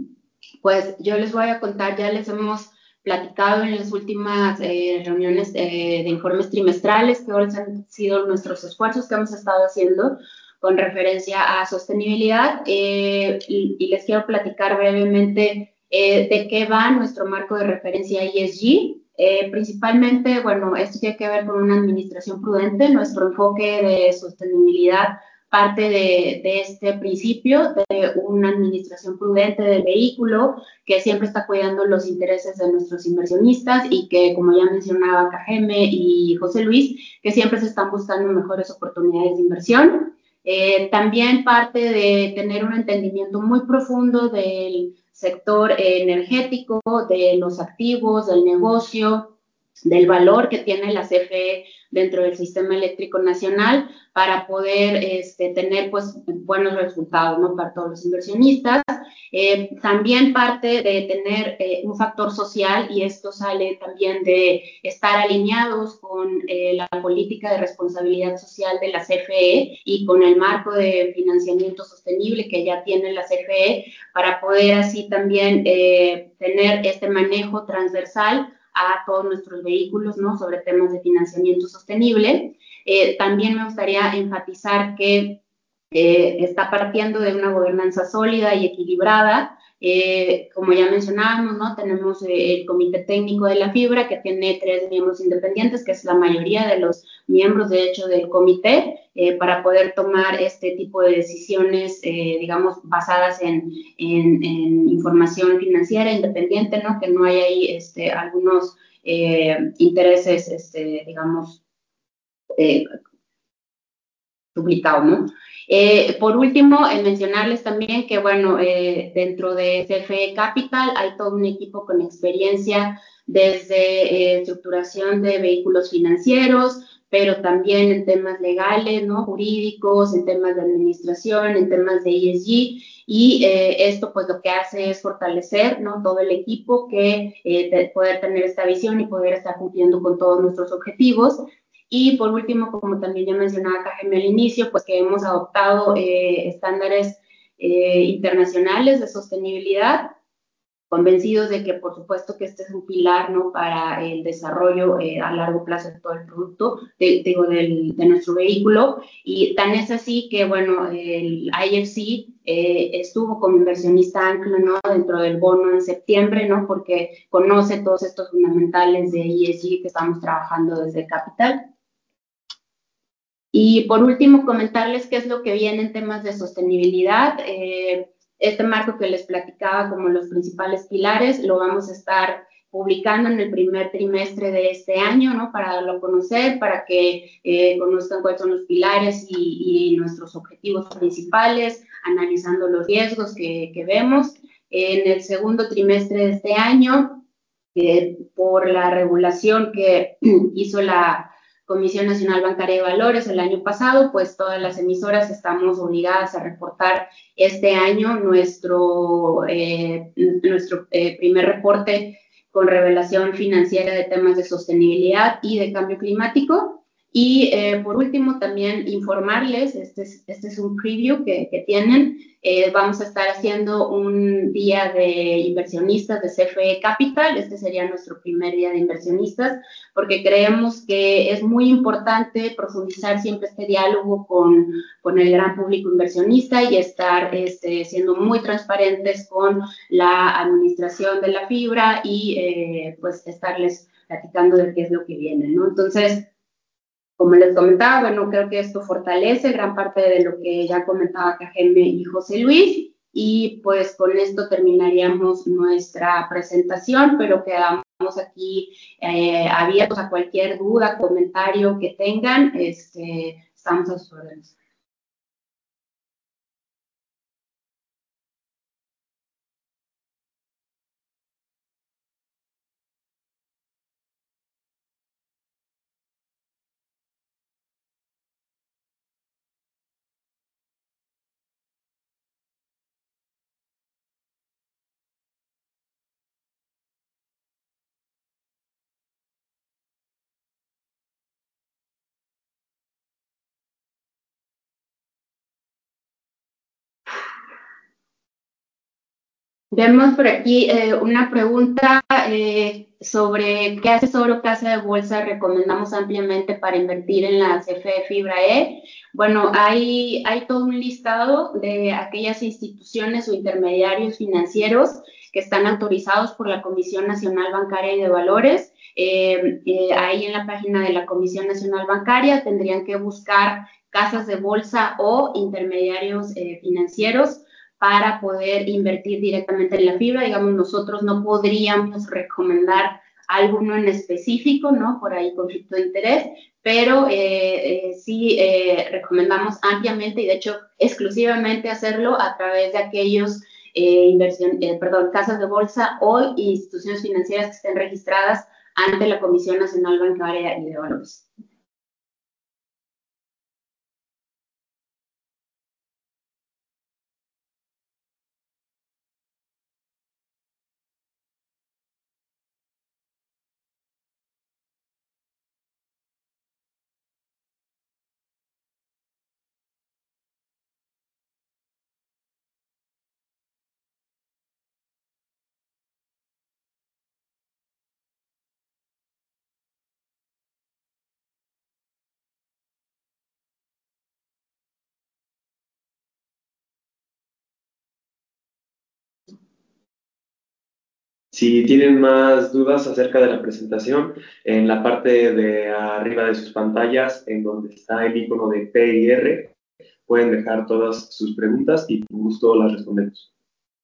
Pues yo les voy a contar, ya les hemos platicado en las últimas eh, reuniones eh, de informes trimestrales que han sido nuestros esfuerzos que hemos estado haciendo con referencia a sostenibilidad, eh, y, y les quiero platicar brevemente eh, de qué va nuestro marco de referencia E S G. Eh, principalmente, bueno, esto tiene que ver con una administración prudente. Nuestro enfoque de sostenibilidad parte de, de este principio de una administración prudente del vehículo que siempre está cuidando los intereses de nuestros inversionistas y que, como ya mencionaba Cajeme y José Luis, que siempre se están buscando mejores oportunidades de inversión. Eh, también parte de tener un entendimiento muy profundo del sector energético, de los activos, del negocio, del valor que tiene la C F E dentro del sistema eléctrico nacional para poder este, tener pues buenos resultados, ¿no? Para todos los inversionistas. Eh, también parte de tener eh, un factor social, y esto sale también de estar alineados con eh, la política de responsabilidad social de la C F E y con el marco de financiamiento sostenible que ya tiene la C F E, para poder así también eh, tener este manejo transversal a todos nuestros vehículos, ¿no? Sobre temas de financiamiento sostenible. Eh, también me gustaría enfatizar que Eh, está partiendo de una gobernanza sólida y equilibrada. Eh, como ya mencionábamos, ¿no? Tenemos eh, el Comité Técnico de la Fibra, que tiene tres miembros independientes, que es la mayoría de los miembros, de hecho, del comité, eh, para poder tomar este tipo de decisiones, eh, digamos, basadas en, en, en información financiera independiente, ¿no? Que no hay ahí este, algunos eh, intereses, este, digamos, eh, duplicados, ¿no? Eh, por último, eh, mencionarles también que, bueno, eh, dentro de C F E Capital hay todo un equipo con experiencia desde eh, estructuración de vehículos financieros, pero también en temas legales, ¿no? Jurídicos, en temas de administración, en temas de E S G, y eh, esto pues lo que hace es fortalecer, ¿no? Todo el equipo, que eh, poder tener esta visión y poder estar cumpliendo con todos nuestros objetivos. Y por último, como también ya mencionaba Kajeme al inicio, pues que hemos adoptado eh, estándares eh, internacionales de sostenibilidad, convencidos de que por supuesto que este es un pilar, ¿no? Para el desarrollo eh, a largo plazo de todo el producto, de, digo, del, de nuestro vehículo. Y tan es así que, bueno, el I F C eh, estuvo como inversionista ancla, ¿no? Dentro del bono en septiembre, ¿no? Porque conoce todos estos fundamentales de E S G que estamos trabajando desde Capital. Y por último, comentarles qué es lo que viene en temas de sostenibilidad. Eh, este marco que les platicaba como los principales pilares, lo vamos a estar publicando en el primer trimestre de este año, ¿no? Para darlo a conocer, para que eh, conozcan cuáles son los pilares y, y nuestros objetivos principales, analizando los riesgos que, que vemos. En el segundo trimestre de este año, eh, por la regulación que hizo la Comisión Nacional Bancaria de Valores el año pasado, pues todas las emisoras estamos obligadas a reportar este año nuestro, eh, nuestro eh, primer reporte con revelación financiera de temas de sostenibilidad y de cambio climático. Y eh, por último, también informarles, este es, este es un preview que, que tienen, eh, vamos a estar haciendo un día de inversionistas de C F E Capital. Este sería nuestro primer día de inversionistas, porque creemos que es muy importante profundizar siempre este diálogo con, con el gran público inversionista y estar este, siendo muy transparentes con la administración de la fibra y eh, pues estarles platicando de qué es lo que viene, ¿no? Entonces, como les comentaba, bueno, creo que esto fortalece gran parte de lo que ya comentaba Kajeme y José Luis, y pues con esto terminaríamos nuestra presentación, pero quedamos aquí eh, abiertos a cualquier duda, comentario que tengan, este, estamos a sus órdenes. Vemos por aquí eh, una pregunta eh, sobre qué asesor o casa de bolsa recomendamos ampliamente para invertir en la C F E Fibra E. Bueno, hay, hay todo un listado de aquellas instituciones o intermediarios financieros que están autorizados por la Comisión Nacional Bancaria y de Valores. Eh, eh, ahí en la página de la Comisión Nacional Bancaria tendrían que buscar casas de bolsa o intermediarios eh, financieros para poder invertir directamente en la fibra. Digamos, nosotros no podríamos recomendar alguno en específico, ¿no? Por ahí conflicto de interés, pero eh, eh, sí eh, recomendamos ampliamente y de hecho exclusivamente hacerlo a través de aquellos eh, inversión, eh, perdón, casas de bolsa o instituciones financieras que estén registradas ante la Comisión Nacional Bancaria y de Valores. Si tienen más dudas acerca de la presentación, en la parte de arriba de sus pantallas, en donde está el icono de P I R, pueden dejar todas sus preguntas y con gusto las respondemos.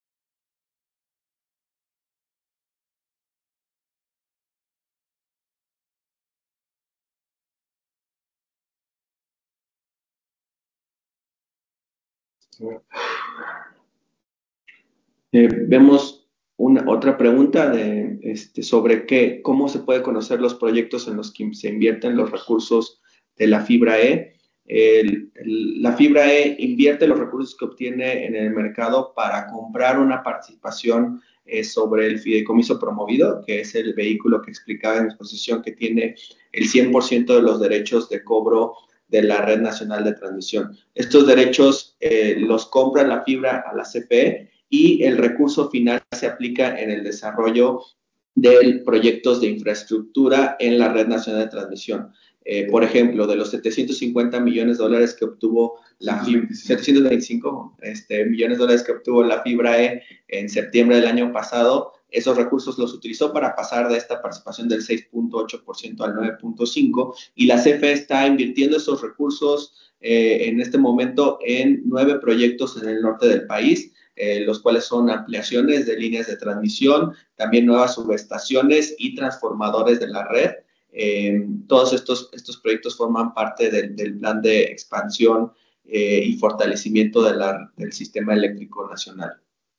Eh, vemos una, otra pregunta de, este, sobre qué, cómo se puede conocer los proyectos en los que se invierten los recursos de la fibra E. El, el, la fibra E invierte los recursos que obtiene en el mercado para comprar una participación eh, sobre el fideicomiso promovido, que es el vehículo que explicaba en mi exposición que tiene el cien por ciento de los derechos de cobro de la Red Nacional de Transmisión. Estos derechos eh, los compra la fibra a la C F E y el recurso final se aplica en el desarrollo de proyectos de infraestructura en la Red Nacional de Transmisión. Eh, por ejemplo, de los setecientos cincuenta millones de dólares que obtuvo la fibra, setecientos veinticinco este, millones de dólares que obtuvo la fibra E en septiembre del año pasado, esos recursos los utilizó para pasar de esta participación del seis punto ocho por ciento al nueve punto cinco por ciento y la C F E está invirtiendo esos recursos eh, en este momento en nueve proyectos en el norte del país. Eh, los cuales son ampliaciones de líneas de transmisión, también nuevas subestaciones y transformadores de la red. Eh, todos estos, estos proyectos forman parte del, del plan de expansión eh, y fortalecimiento de la, del sistema eléctrico nacional.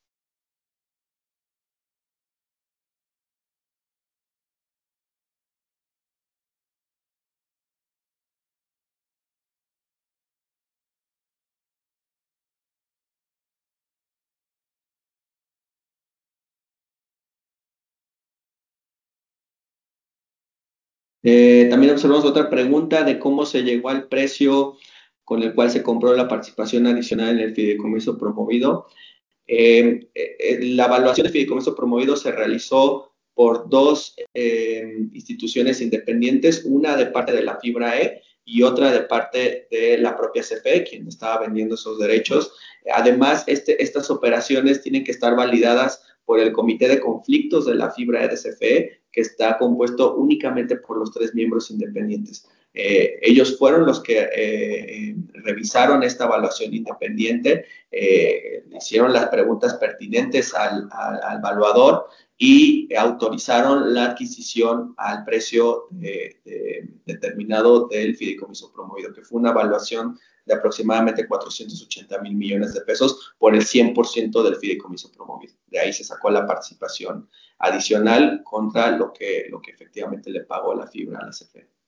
Eh, también observamos otra pregunta de cómo se llegó al precio con el cual se compró la participación adicional en el fideicomiso promovido. Eh, eh, la evaluación del fideicomiso promovido se realizó por dos eh, instituciones independientes, una de parte de la fibra E y otra de parte de la propia C F E, quien estaba vendiendo esos derechos. Además, este, estas operaciones tienen que estar validadas por el Comité de Conflictos de la fibra E de C F E, que está compuesto únicamente por los tres miembros independientes. Eh, ellos fueron los que eh, revisaron esta evaluación independiente, eh, hicieron las preguntas pertinentes al, al, al evaluador y autorizaron la adquisición al precio de, de, determinado del fideicomiso promovido, que fue una evaluación de aproximadamente cuatrocientos ochenta mil millones de pesos por el cien por ciento del fideicomiso promovido. De ahí se sacó la participación adicional contra lo que, lo que efectivamente le pagó la fibra a la C F E.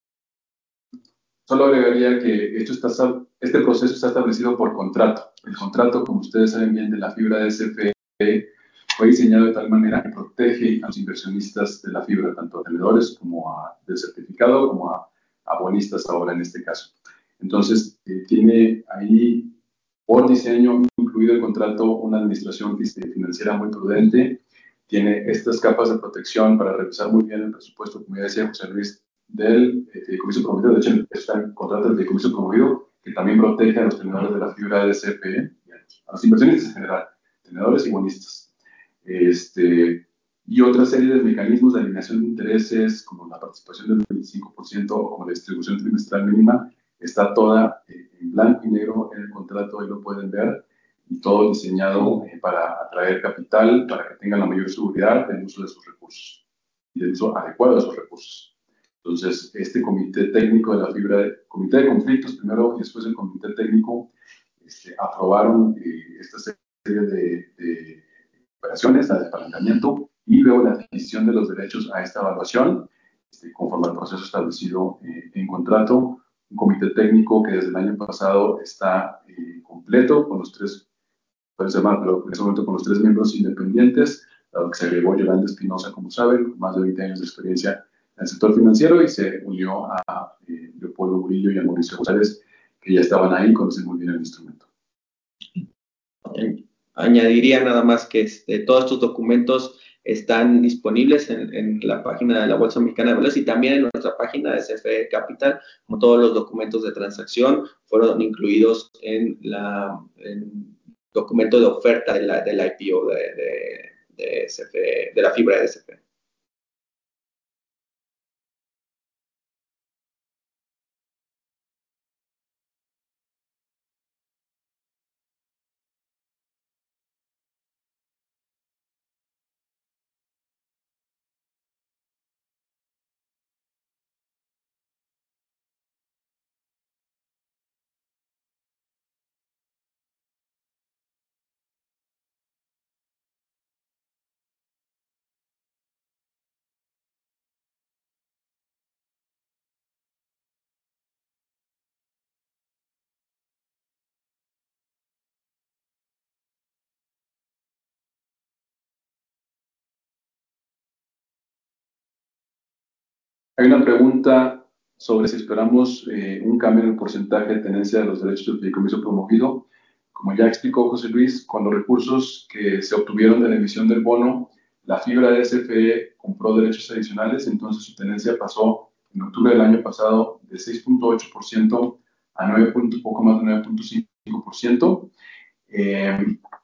Solo agregaría que esto está, este proceso está establecido por contrato. El contrato, como ustedes saben bien, de la fibra de C F E fue diseñado de tal manera que protege a los inversionistas de la fibra, tanto a tenedores como a del certificado, como a abonistas ahora en este caso. Entonces, eh, tiene ahí por diseño incluido el contrato una administración financiera muy prudente, tiene estas capas de protección para revisar muy bien el presupuesto, como ya decía José Luis, del eh, fideicomiso promovido. De hecho, está en contrato del fideicomiso promovido, que también protege a los tenedores de la fibra de C F E, a los inversionistas en general, tenedores y bonistas. Este, y otra serie de mecanismos de alineación de intereses, como la participación del veinticinco por ciento o como la distribución trimestral mínima, está toda eh, en blanco y negro en el contrato, ahí lo pueden ver, y todo diseñado eh, para atraer capital, para que tengan la mayor seguridad del uso de sus recursos y del uso adecuado de sus recursos. Entonces, este comité técnico de la fibra, de, comité de conflictos primero y después el comité técnico, este, aprobaron eh, esta serie de, de operaciones, la de apalancamiento y luego la adquisición de los derechos a esta evaluación, este, conforme al proceso establecido eh, en contrato. Un comité técnico que desde el año pasado está eh, completo con los tres, puede ser más, pero en ese momento con los tres miembros independientes, dado que se agregó Yolanda Espinosa, como saben, con más de veinte años de experiencia en el sector financiero, y se unió a eh, Leopoldo Murillo y a Mauricio González, que ya estaban ahí, conocen muy bien el instrumento. Añadiría nada más que este, todos estos documentos están disponibles en, en la página de la Bolsa Mexicana de Valores y también en nuestra página de C F E Capital, como todos los documentos de transacción fueron incluidos en la en documento de oferta de la, del I P O de, de, de, S F E, de la fibra de S F E. Hay una pregunta sobre si esperamos eh, un cambio en el porcentaje de tenencia de los derechos del fideicomiso promovido. Como ya explicó José Luis, con los recursos que se obtuvieron de la emisión del bono, la fibra de S F E compró derechos adicionales, entonces su tenencia pasó en octubre del año pasado de seis punto ocho por ciento a nueve, poco más de nueve punto cinco por ciento. Eh,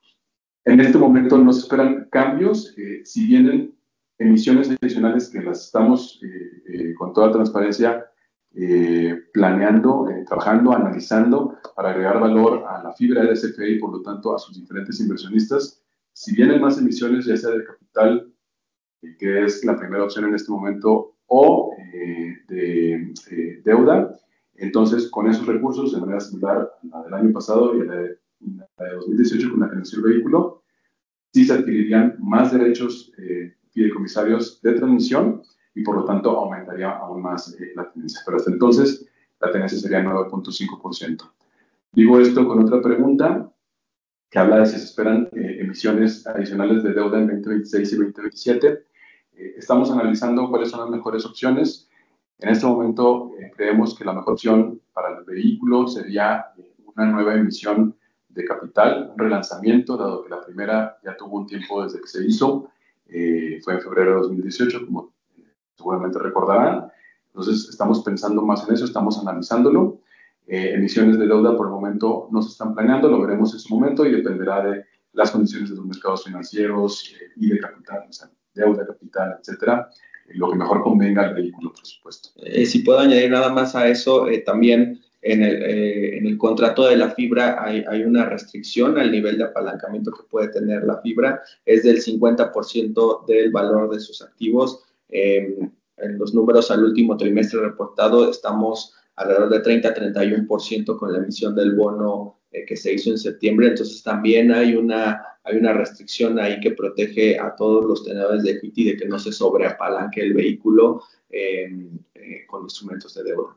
en este momento no se esperan cambios, eh, si vienen emisiones adicionales que las estamos eh, eh, con toda transparencia eh, planeando, eh, trabajando, analizando para agregar valor a la fibra de S F E y por lo tanto a sus diferentes inversionistas. Si vienen más emisiones, ya sea de capital, eh, que es la primera opción en este momento, o eh, de eh, deuda, entonces con esos recursos, de manera similar a la del año pasado y a la de, la de dos mil dieciocho con la que nació el vehículo, sí se adquirirían más derechos eh, fideicomisarios de transmisión y por lo tanto aumentaría aún más eh, la tenencia. Pero hasta entonces la tenencia sería nueve punto cinco por ciento. Digo esto con otra pregunta que habla de si se esperan eh, emisiones adicionales de deuda en veinte veintiséis y veinte veintisiete. Eh, estamos analizando cuáles son las mejores opciones. En este momento eh, creemos que la mejor opción para el vehículo sería eh, una nueva emisión de capital, un relanzamiento, dado que la primera ya tuvo un tiempo desde que se hizo, eh, fue en febrero de dos mil dieciocho, como eh, seguramente recordarán. Entonces, estamos pensando más en eso, estamos analizándolo. Eh, emisiones de deuda por el momento no se están planeando, lo veremos en su momento y dependerá de las condiciones de los mercados financieros eh, y de capital, o sea, deuda, capital, etcétera, eh, lo que mejor convenga al vehículo, por supuesto. Eh, si puedo añadir nada más a eso, eh, también en el, eh, en el contrato de la fibra hay, hay una restricción al nivel de apalancamiento que puede tener la fibra, es del cincuenta por ciento del valor de sus activos. Eh, en los números al último trimestre reportado estamos alrededor de treinta a treinta y uno por ciento con la emisión del bono eh, que se hizo en septiembre, entonces también hay una, hay una restricción ahí que protege a todos los tenedores de equity de que no se sobreapalanque el vehículo eh, eh, con instrumentos de deuda.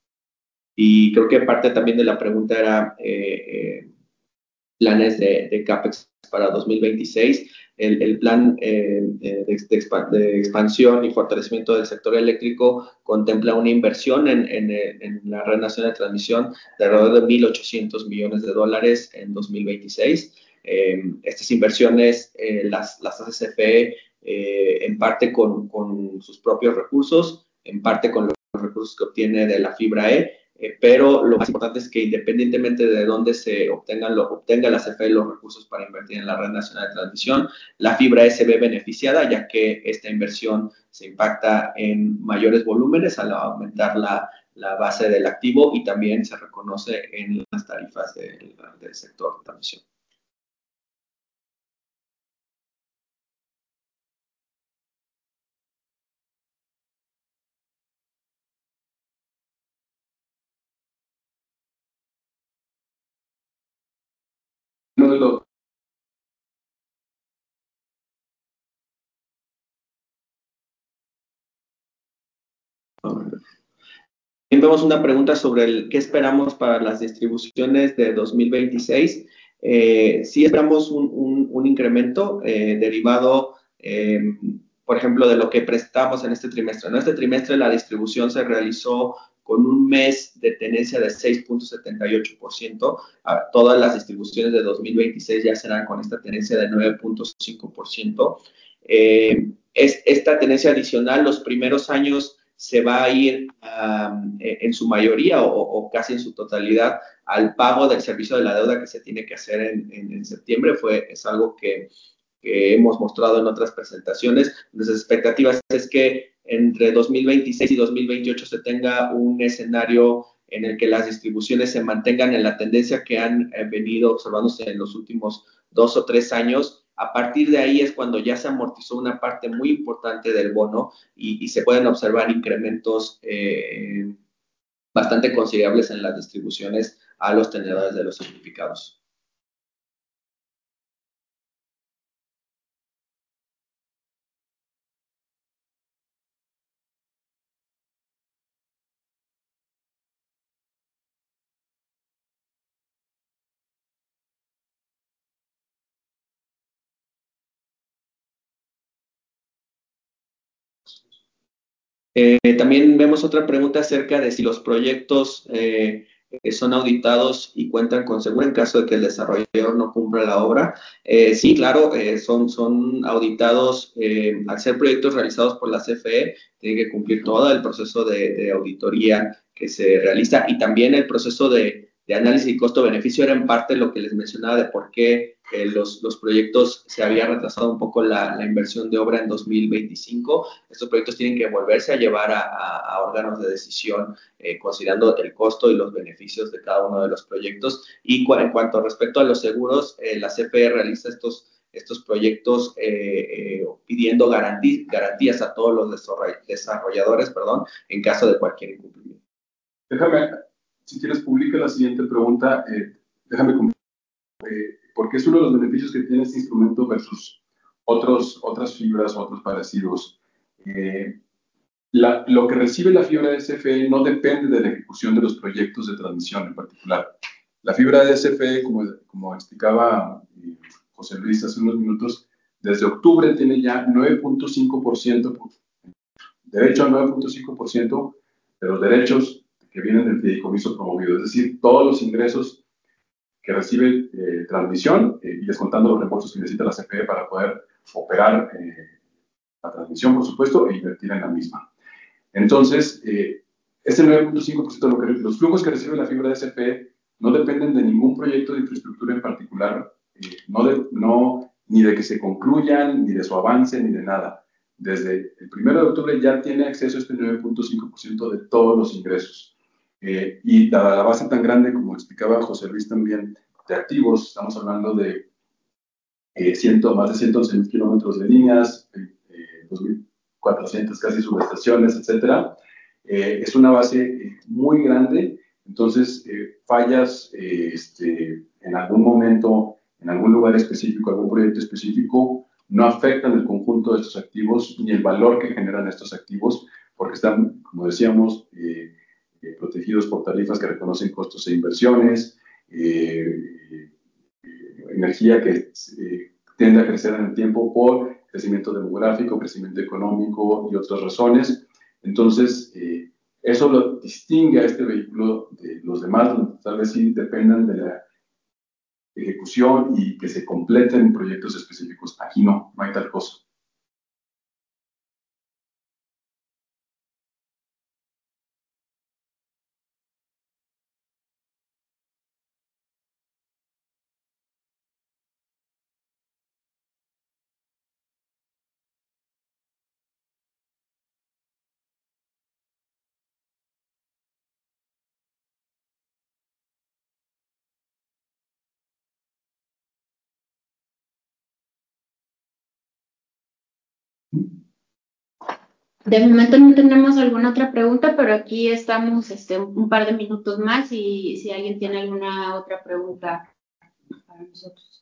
Y creo que parte también de la pregunta era eh, eh, planes de, de CAPEX para dos mil veintiséis. El, el plan eh, de, de, de, expansión y fortalecimiento del sector eléctrico contempla una inversión en, en, en la red nacional de transmisión de alrededor de mil ochocientos millones de dólares en dos mil veintiséis. Eh, estas inversiones eh, las, las hace C F E eh, en parte con, con sus propios recursos, en parte con los recursos que obtiene de la fibra E, Eh, pero lo más importante es que independientemente de dónde se obtengan lo, obtenga la C F E los recursos para invertir en la red nacional de transmisión, la fibra E se ve beneficiada ya que esta inversión se impacta en mayores volúmenes al aumentar la, la base del activo y también se reconoce en las tarifas del, del sector de transmisión. Uno de los También vemos una pregunta sobre el, qué esperamos para las distribuciones de dos mil veintiséis. Eh, sí esperamos un, un, un incremento eh, derivado, eh, por ejemplo, de lo que prestamos en este trimestre. En este trimestre la distribución se realizó con un mes de tenencia de seis punto setenta y ocho por ciento. Todas las distribuciones de dos mil veintiséis ya serán con esta tenencia de nueve punto cinco por ciento. Eh, es, esta tenencia adicional, los primeros años se va a ir um, en su mayoría o, o casi en su totalidad al pago del servicio de la deuda que se tiene que hacer en, en, en septiembre. Fue, es algo que, que hemos mostrado en otras presentaciones. Nuestras expectativas es que entre dos mil veintiséis y dos mil veintiocho se tenga un escenario en el que las distribuciones se mantengan en la tendencia que han eh, venido observándose en los últimos dos o tres años. A partir de ahí es cuando ya se amortizó una parte muy importante del bono y, y se pueden observar incrementos eh, bastante considerables en las distribuciones a los tenedores de los certificados. Eh, también vemos otra pregunta acerca de si los proyectos eh, son auditados y cuentan con seguro en caso de que el desarrollador no cumpla la obra. Eh, sí, claro, eh, son, son auditados eh, al ser proyectos realizados por la C F E, tienen que cumplir todo el proceso de, de auditoría que se realiza y también el proceso de, de análisis y costo-beneficio era en parte lo que les mencionaba de por qué eh, los, los proyectos se había retrasado un poco la, la inversión de obra en dos mil veinticinco. Estos proyectos tienen que volverse a llevar a, a, a órganos de decisión eh, considerando el costo y los beneficios de cada uno de los proyectos. Y cu en cuanto respecto a los seguros, eh, la C F E realiza estos, estos proyectos eh, eh, pidiendo garantí, garantías a todos los desarrolladores perdón, en caso de cualquier incumplimiento. Déjame, si quieres, publica la siguiente pregunta. Eh, déjame eh, porque es uno de los beneficios que tiene este instrumento versus otros, otras fibras o otros parecidos. Eh, la, lo que recibe la fibra de S F E no depende de la ejecución de los proyectos de transmisión en particular. La fibra de S F E, como, como explicaba eh, José Luis hace unos minutos, desde octubre tiene ya nueve punto cinco por ciento, derecho al nueve punto cinco por ciento de los derechos que vienen del fideicomiso promovido, es decir, todos los ingresos que recibe eh, transmisión eh, y descontando los reembolsos que necesita la C F E para poder operar eh, la transmisión, por supuesto, e invertir en la misma. Entonces, eh, este nueve punto cinco por ciento de lo que, los flujos que recibe la fibra de S F E no dependen de ningún proyecto de infraestructura en particular, eh, no, de, no ni de que se concluyan, ni de su avance, ni de nada. Desde el primero de octubre ya tiene acceso a este nueve punto cinco por ciento de todos los ingresos. Eh, y dada la base tan grande, como explicaba José Luis también, de activos, estamos hablando de eh, ciento, más de ciento once mil kilómetros de líneas, eh, dos mil cuatrocientas casi subestaciones, etcétera. Eh, es una base eh, muy grande, entonces eh, fallas eh, este, en algún momento, en algún lugar específico, algún proyecto específico, no afectan el conjunto de estos activos ni el valor que generan estos activos, porque están, como decíamos, eh, eh, protegidos por tarifas que reconocen costos e inversiones, eh, energía que eh, tiende a crecer en el tiempo por crecimiento demográfico, crecimiento económico y otras razones. Entonces, eh, eso lo distingue a este vehículo de los demás, donde tal vez sí dependan de la ejecución y que se completen proyectos específicos. Aquí no, no hay tal cosa. De momento no tenemos alguna otra pregunta, pero aquí estamos este, un par de minutos más y si alguien tiene alguna otra pregunta para nosotros.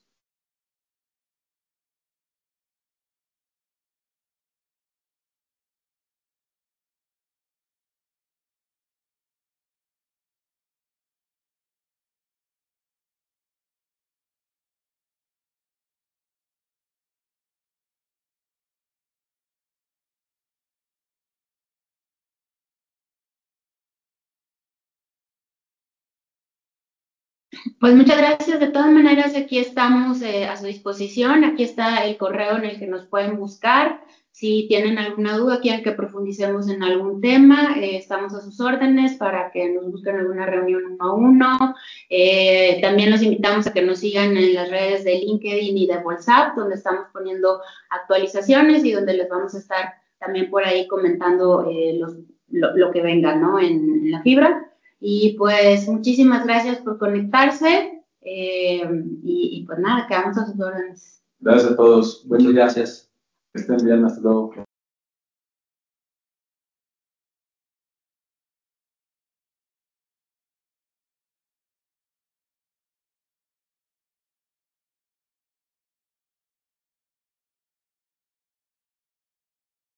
Pues muchas gracias. De todas maneras, aquí estamos eh, a su disposición. Aquí está el correo en el que nos pueden buscar. Si tienen alguna duda, quieren que profundicemos en algún tema, eh, estamos a sus órdenes para que nos busquen alguna reunión uno a uno. Eh, también los invitamos a que nos sigan en las redes de LinkedIn y de WhatsApp, donde estamos poniendo actualizaciones y donde les vamos a estar también por ahí comentando eh, los, lo, lo que venga, ¿no? en, en la fibra. Y pues muchísimas gracias por conectarse eh, y, y pues nada, quedamos a sus órdenes. Gracias a todos. Buen Muchas día. gracias. Que estén bien. Hasta luego.